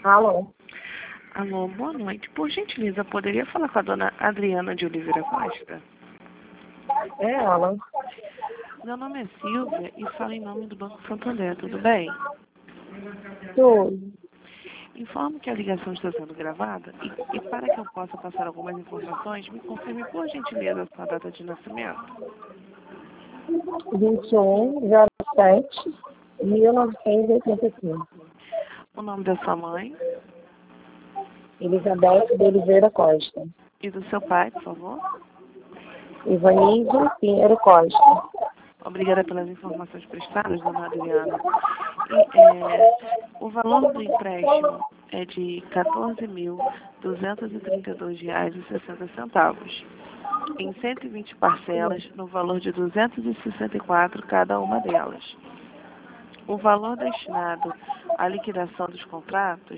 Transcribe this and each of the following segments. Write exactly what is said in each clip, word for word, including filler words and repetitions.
Alô? Alô, boa noite. Por gentileza, poderia falar com a dona Adriana de Oliveira Costa? É ela. Meu nome é Silvia e falo em nome do Banco Santander, tudo bem? Tudo. Informo que a ligação está sendo gravada e, e para que eu possa passar algumas informações, me confirme por gentileza a sua data de nascimento. vinte e um zero sete mil novecentos e oitenta e cinco. O nome da sua mãe Elizabeth de Oliveira Costa. e do seu pai, por favor. Ivanildo Pinheiro Costa. Obrigada pelas informações prestadas, dona Adriana. E, é, o valor do empréstimo é de quatorze mil duzentos e trinta e dois reais e sessenta centavos, em cento e vinte parcelas, no valor de duzentos e sessenta e quatro cada uma delas. O valor destinado à liquidação dos contratos,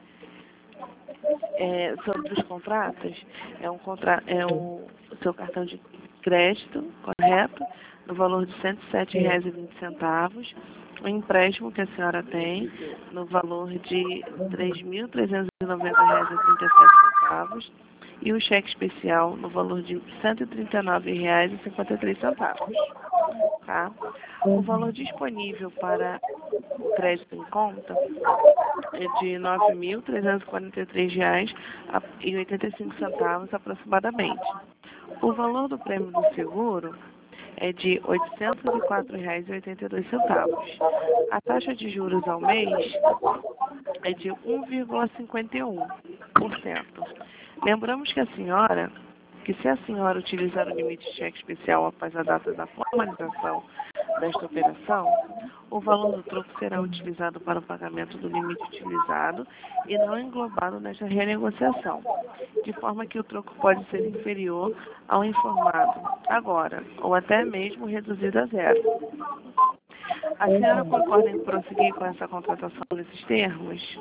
é, sobre os contratos, é um contra, é um, o seu cartão de crédito, correto, no valor de cento e sete reais e vinte centavos, o empréstimo que a senhora tem no valor de três mil trezentos e noventa reais e trinta e sete centavos e o cheque especial no valor de cento e trinta e nove reais e cinquenta e três centavos. Tá? O valor disponível para o crédito em conta é de nove mil trezentos e quarenta e três reais e oitenta e cinco centavos aproximadamente. O valor do prêmio do seguro é de oitocentos e quatro reais e oitenta e dois centavos. A taxa de juros ao mês é de um vírgula cinquenta e um por cento. Lembramos que a senhora, que se a senhora utilizar o limite de cheque especial após a data da formalização desta operação, o valor do troco será utilizado para o pagamento do limite utilizado e não englobado nesta renegociação, de forma que o troco pode ser inferior ao informado agora, ou até mesmo reduzido a zero. A senhora concorda em prosseguir com essa contratação nesses termos?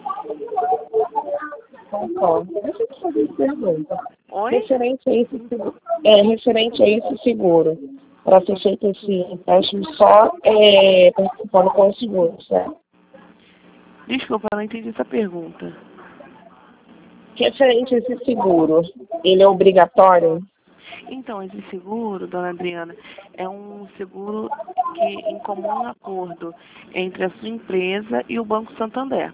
Concordo. Deixa eu te fazer uma pergunta. Oi? Referente a esse seguro, é, referente a esse seguro, para ser feito esse empréstimo só é, participando com o seguro, certo? Desculpa, eu não entendi essa pergunta. Referente a esse seguro, ele é obrigatório? Então, esse seguro, dona Adriana, é um seguro que em comum acordo entre a sua empresa e o Banco Santander,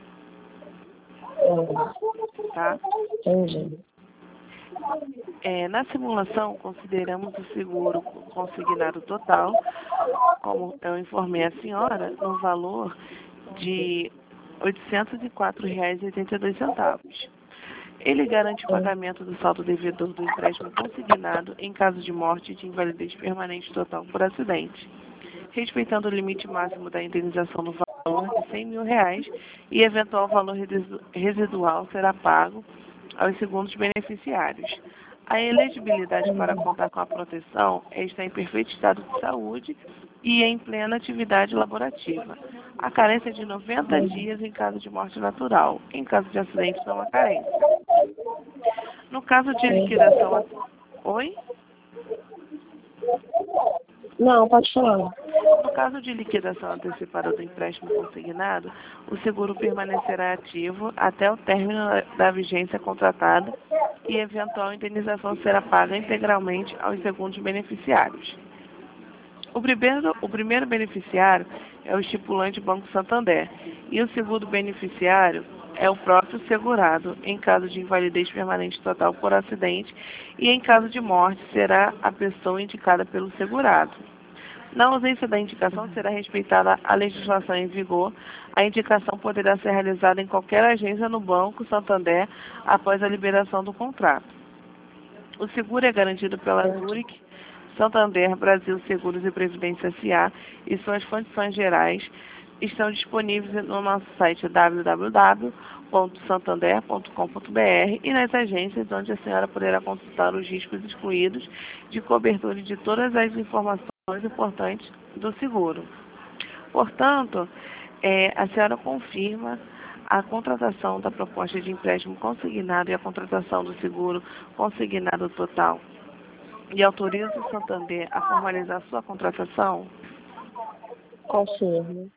É, tá? entendi. É, na simulação, consideramos o seguro consignado total, como eu informei a senhora, no valor de oitocentos e quatro reais e oitenta e dois centavos. Ele garante o pagamento do saldo devedor do empréstimo consignado em caso de morte e de invalidez permanente total por acidente, respeitando o limite máximo da indenização no valor de cem mil reais e eventual valor residual será pago aos segundos beneficiários. A elegibilidade para contar com a proteção é estar em perfeito estado de saúde e em plena atividade laborativa. A carência é de noventa dias em caso de morte natural. Em caso de acidente, não há carência. No caso de liquidação... Oi? Não, pode falar. No caso de liquidação antecipada do empréstimo consignado, o seguro permanecerá ativo até o término da vigência contratada e eventual indenização será paga integralmente aos segundos beneficiários. O primeiro, o primeiro beneficiário é o estipulante Banco Santander e o segundo beneficiário é o próprio segurado, em caso de invalidez permanente total por acidente, e em caso de morte será a pessoa indicada pelo segurado. Na ausência da indicação, será respeitada a legislação em vigor. A indicação poderá ser realizada em qualquer agência no Banco Santander após a liberação do contrato. O seguro é garantido pela Zurich Santander Brasil Seguros e Previdência S A e suas condições gerais estão disponíveis no nosso site w w w ponto santander ponto com ponto b r e nas agências onde a senhora poderá consultar os riscos excluídos de cobertura de todas as informações importantes do seguro. Portanto, é, a senhora confirma a contratação da proposta de empréstimo consignado e a contratação do seguro consignado total e autoriza o Santander a formalizar sua contratação? Confirmo.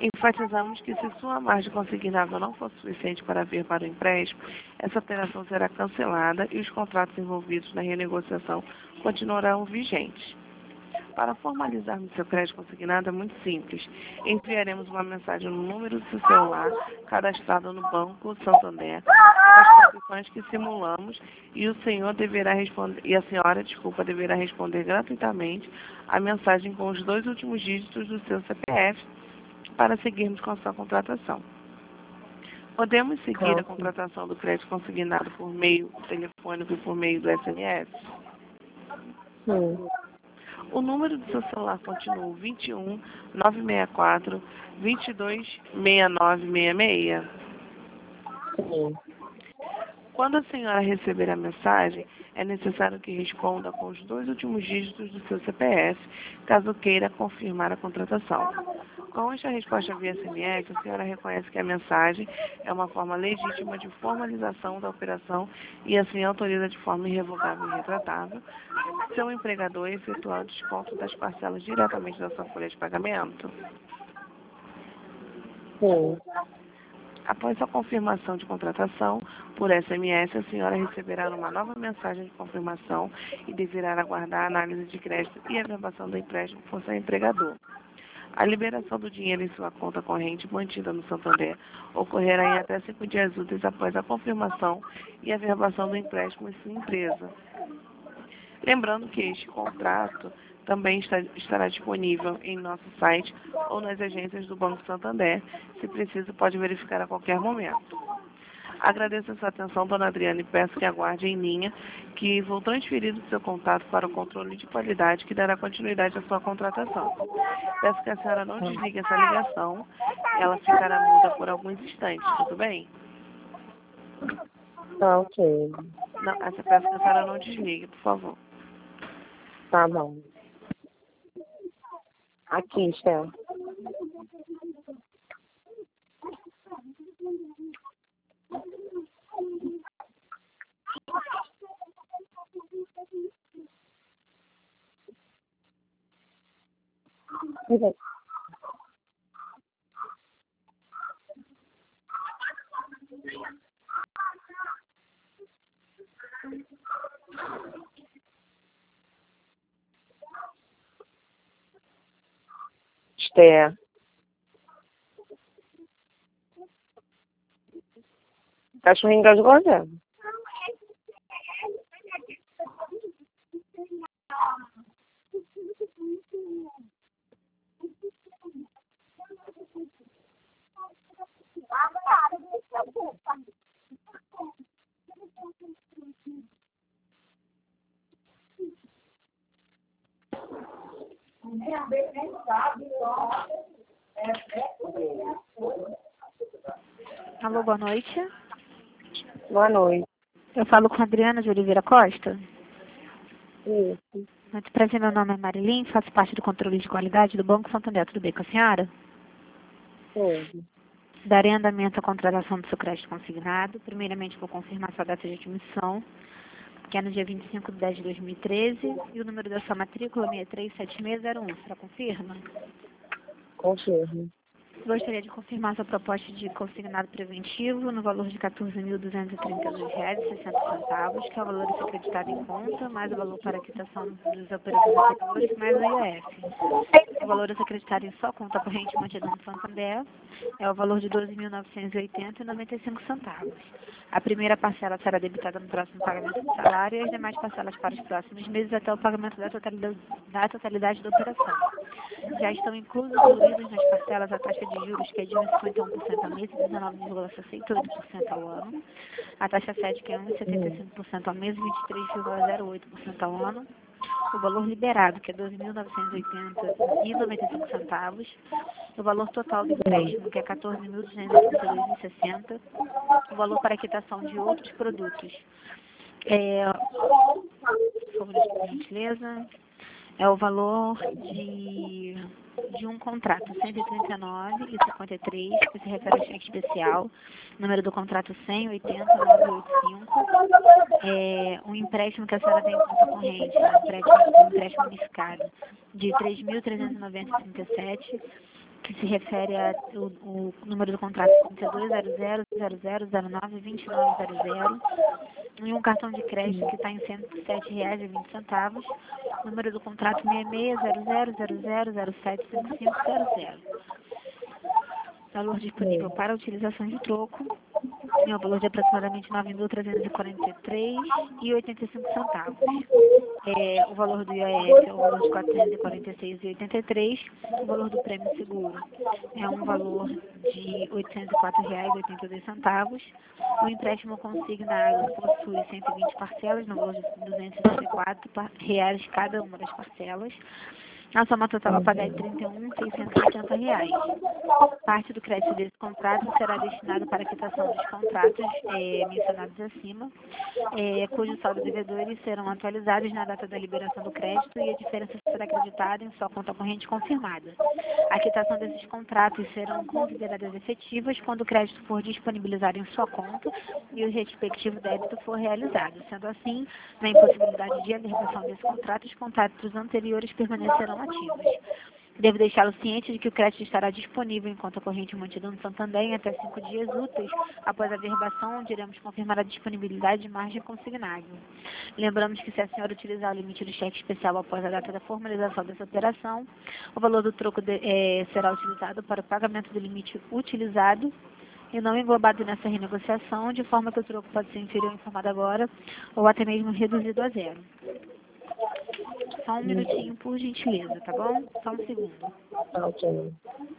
Enfatizamos que se sua margem consignável não for suficiente para vir para o empréstimo, essa operação será cancelada e os contratos envolvidos na renegociação continuarão vigentes. Para formalizarmos seu crédito consignado é muito simples. Enviaremos uma mensagem no número do seu celular cadastrado no Banco Santander com as condições que simulamos e o senhor deverá responder e a senhora, desculpa, deverá responder gratuitamente a mensagem com os dois últimos dígitos do seu C P F para seguirmos com a sua contratação. Podemos seguir a contratação do crédito consignado por meio telefônico e por meio do S M S? Sim. O número do seu celular continua vinte e um, nove seis quatro, vinte e dois, seis nove seis seis. Sim. Quando a senhora receber a mensagem, é necessário que responda com os dois últimos dígitos do seu C P F, caso queira confirmar a contratação. Com esta resposta via S M S, a senhora reconhece que a mensagem é uma forma legítima de formalização da operação e assim autoriza de forma irrevogável e retratável seu empregador a efetuar o desconto das parcelas diretamente da sua folha de pagamento. Sim. Após a confirmação de contratação por S M S, a senhora receberá uma nova mensagem de confirmação e deverá aguardar a análise de crédito e a averbação do empréstimo por seu empregador. A liberação do dinheiro em sua conta corrente mantida no Santander ocorrerá em até cinco dias úteis após a confirmação e a averbação do empréstimo em sua empresa. Lembrando que este contrato também está, estará disponível em nosso site ou nas agências do Banco Santander. Se preciso, pode verificar a qualquer momento. Agradeço a sua atenção, dona Adriana, e peço que aguarde em linha que vou transferir o seu contato para o controle de qualidade que dará continuidade à sua contratação. Peço que a senhora não desligue essa ligação, ela ficará muda por alguns instantes, tudo bem? Tá ok. Não, essa peço que a senhora não desligue, por favor. Tá bom. Aqui, Stel. Esther. Cachorrinho gasgou já? Alô, boa noite. Boa noite. Eu falo com a Adriana de Oliveira Costa. Isso. Muito prazer, meu nome é Marilyn, faço parte do controle de qualidade do Banco Santander. Tudo bem com a senhora? Sim. Darei andamento à contratação do seu crédito consignado. Primeiramente, vou confirmar sua data de admissão, que é no dia vinte e cinco de dez de dois mil e treze, e o número da sua matrícula seis três sete seis zero um. Será confirma? Confirmo. Gostaria de confirmar sua proposta de consignado preventivo no valor de quatorze mil duzentos e trinta e dois reais e sessenta centavos, que é o valor a ser acreditado em conta, mais o valor para a quitação dos operadores anteriores, mais o I O F. O valor a ser acreditado em sua conta corrente mantida no Santander é o valor de doze mil novecentos e oitenta reais e noventa e cinco centavos. A primeira parcela será debitada no próximo pagamento do salário e as demais parcelas para os próximos meses até o pagamento da totalidade da, totalidade da operação. Já estão inclusos incluídos nas parcelas a taxa de juros, que é de um vírgula cinquenta e um por cento ao mês e dezenove vírgula sessenta e oito por cento ao ano. A taxa sete, que é um vírgula setenta e cinco por cento ao mês e vinte e três vírgula zero oito por cento ao ano. O valor liberado, que é doze mil novecentos e oitenta reais e noventa e cinco centavos. O valor total do empréstimo, que é quatorze mil duzentos e trinta e dois reais e sessenta centavos. O valor para a quitação de outros produtos. É, por gentileza, é o valor de, de um contrato cento e trinta e nove e cinquenta e três, que se refere ao cheque especial, número do contrato cem, oitenta, novecentos e oitenta e cinco, é, um empréstimo que a senhora tem em conta corrente, um empréstimo, um empréstimo unificado, de três mil trezentos e noventa reais e trinta e sete centavos, que se refere ao o número do contrato trinta e dois zero zero zero zero zero nove vinte e nove zero zero, e um cartão de crédito que está em cento e sete reais e vinte centavos, número do contrato seis seis zero zero zero zero zero sete cinco cinco zero zero. Valor disponível para utilização de troco é o valor de aproximadamente nove mil trezentos e quarenta e três reais e oitenta e cinco centavos. É, o valor do I O F é o valor de quatrocentos e quarenta e seis reais e oitenta e três centavos. O valor do prêmio seguro é um valor de oitocentos e quatro reais e oitenta e dois centavos. O empréstimo consignado possui cento e vinte parcelas, no valor de duzentos e sessenta e quatro reais cada uma das parcelas. A soma total a pagar é trinta e um mil seiscentos e oitenta reais. Parte do crédito desse contrato será destinado para a quitação dos contratos é, mencionados acima, é, cujos saldos devedores serão atualizados na data da liberação do crédito e a diferença será acreditada em sua conta corrente confirmada. A quitação desses contratos serão consideradas efetivas quando o crédito for disponibilizado em sua conta e o respectivo débito for realizado. Sendo assim, na impossibilidade de averbação desse contrato, os contratos anteriores permanecerão ativos. Devo deixá-lo ciente de que o crédito estará disponível em conta corrente mantida no Santander em até cinco dias úteis após a averbação, onde iremos confirmar a disponibilidade de margem consignável. Lembramos que se a senhora utilizar o limite do cheque especial após a data da formalização dessa operação, o valor do troco de, é, será utilizado para o pagamento do limite utilizado e não englobado nessa renegociação, de forma que o troco pode ser inferior ao informado agora ou até mesmo reduzido a zero. Só um minutinho, por gentileza, tá bom? Só um segundo. Ok.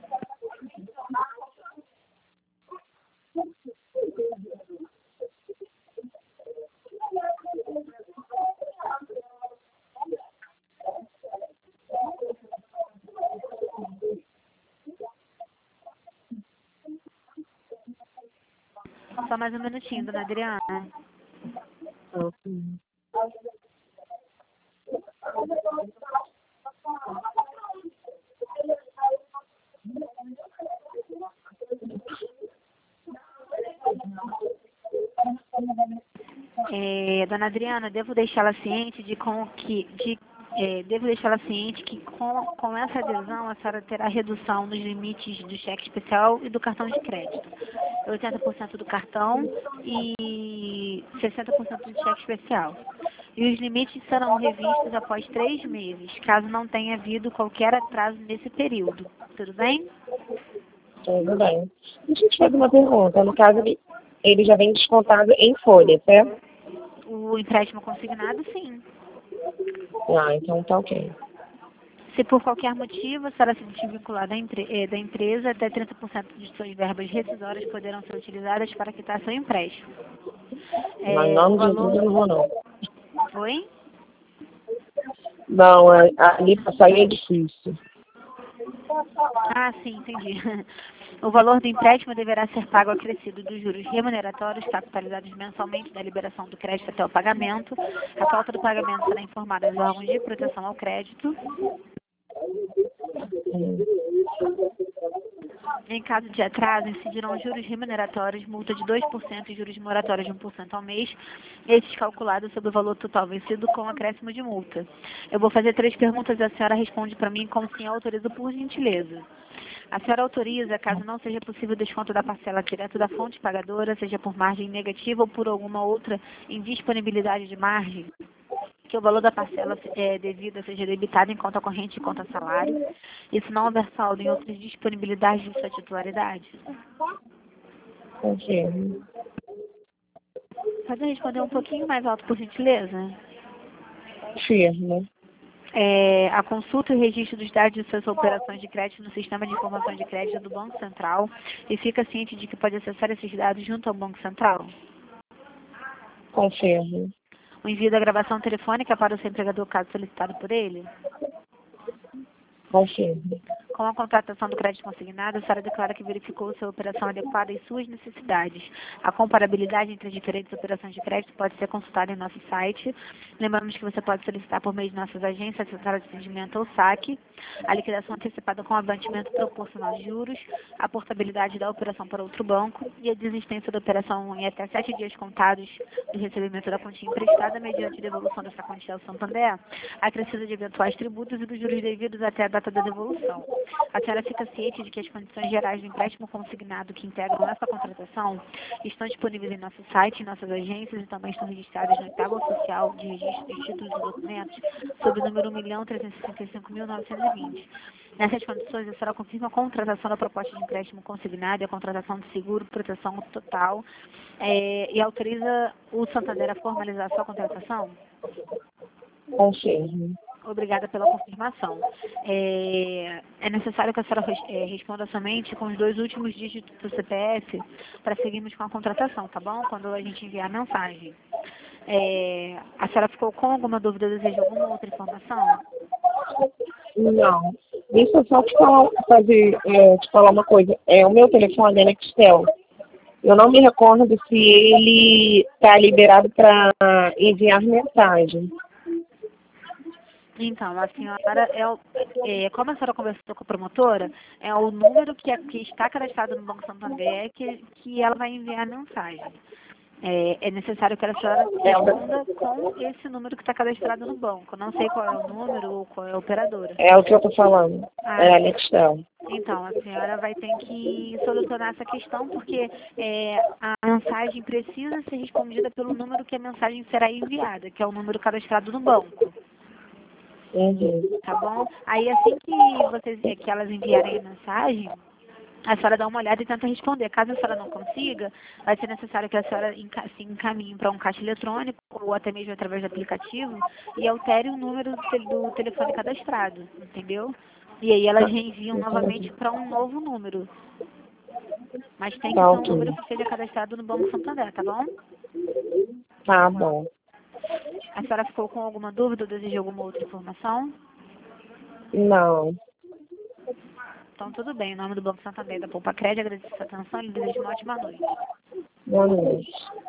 Só mais um minutinho, dona Adriana. Ok. É, dona Adriana, devo deixá-la ciente de com que de é, devo deixá-la ciente que com, com essa adesão a senhora terá redução nos limites do cheque especial e do cartão de crédito. oitenta por cento do cartão e sessenta por cento do cheque especial. E os limites serão revistos após três meses, caso não tenha havido qualquer atraso nesse período. Tudo bem? Tudo bem. Deixa eu te fazer uma pergunta. No caso, ele, ele já vem descontado em folha, certo? O empréstimo consignado, sim. Ah, então tá ok. Se por qualquer motivo a senhora se desvincular da, empre eh, da empresa, até trinta por cento de suas verbas rescisórias poderão ser utilizadas para quitar seu empréstimo. É, Mas em nome o de valor... Jesus eu não vou não. Oi? Não, é- ali pra sair é difícil. Ah, sim, entendi. O valor do empréstimo deverá ser pago acrescido dos juros remuneratórios capitalizados mensalmente da liberação do crédito até o pagamento. A falta do pagamento será informada aos órgãos de proteção ao crédito. Hum. Em caso de atraso, incidirão juros remuneratórios, multa de dois por cento e juros moratórios de um por cento ao mês, estes calculados sobre o valor total vencido com acréscimo de multa. Eu vou fazer três perguntas e a senhora responde para mim como sim autoriza, por gentileza. A senhora autoriza, caso não seja possível o desconto da parcela direto da fonte pagadora, seja por margem negativa ou por alguma outra indisponibilidade de margem, que o valor da parcela é, devida seja debitado em conta corrente e conta salário, e se não houver saldo em outras disponibilidades de sua titularidade? Confirmo. Pode responder um pouquinho mais alto, por gentileza? Firme. É, a consulta e o registro dos dados de suas operações de crédito no Sistema de Informação de Crédito do Banco Central e fica ciente de que pode acessar esses dados junto ao Banco Central? Confirmo. O envio da gravação telefônica para o seu empregador, caso solicitado por ele? Confirmo. Com a contratação do crédito consignado, a senhora declara que verificou sua operação adequada às suas necessidades. A comparabilidade entre as diferentes operações de crédito pode ser consultada em nosso site. Lembramos que você pode solicitar por meio de nossas agências, central de atendimento ou saque, a liquidação antecipada com abatimento proporcional de juros, a portabilidade da operação para outro banco e a desistência da operação em até sete dias contados do recebimento da quantia emprestada mediante devolução dessa quantia ao Santander, acrescida de eventuais tributos e dos juros devidos até a data da devolução. A senhora fica ciente de que as condições gerais do empréstimo consignado que integram essa contratação estão disponíveis em nosso site, em nossas agências e também estão registradas no Tábua Social de Registro de Títulos e Documentos sob o número um milhão trezentos e sessenta e cinco mil novecentos e vinte. Nessas condições, a senhora confirma a contratação da proposta de empréstimo consignado e a contratação de seguro, proteção total é, e autoriza o Santander a formalizar a sua contratação? Confirmo. Obrigada pela confirmação. É, é necessário que a senhora é, responda somente com os dois últimos dígitos do C P F para seguirmos com a contratação, tá bom? Quando a gente enviar a mensagem. É, a senhora ficou com alguma dúvida, deseja alguma outra informação? Não. Deixa eu só te falar, fazer, é, te falar uma coisa. É, o meu telefone é Nextel. Eu não me recordo se ele está liberado para enviar mensagem. Então, a senhora, é, o- é, como a senhora conversou com a promotora, é o número que, é- que está cadastrado no Banco Santander que, que ela vai enviar a mensagem. É, é necessário que a senhora responda com esse número que está cadastrado no banco. Não sei qual é o número ou qual é a operadora. É o que eu estou falando. Ah, É a Nextel. então, a senhora vai ter que solucionar essa questão, porque é, a mensagem precisa ser respondida pelo número que a mensagem será enviada, que é o número cadastrado no banco. Uhum. Tá bom? Aí assim que vocês que elas enviarem a mensagem, a senhora dá uma olhada e tenta responder. Caso a senhora não consiga, vai ser necessário que a senhora enca- se encaminhe para um caixa eletrônico ou até mesmo através do aplicativo e altere o número do, tel- do telefone cadastrado, entendeu? E aí elas reenviam novamente para um novo número. Mas tem que Tá ser um ok. número que seja cadastrado no Banco Santander, tá bom? Tá bom. A senhora ficou com alguma dúvida ou deseja alguma outra informação? Não. Então, tudo bem. Em nome do Banco Santander da Poupa Crédito, agradeço a sua atenção e lhe desejo uma ótima noite. Boa noite.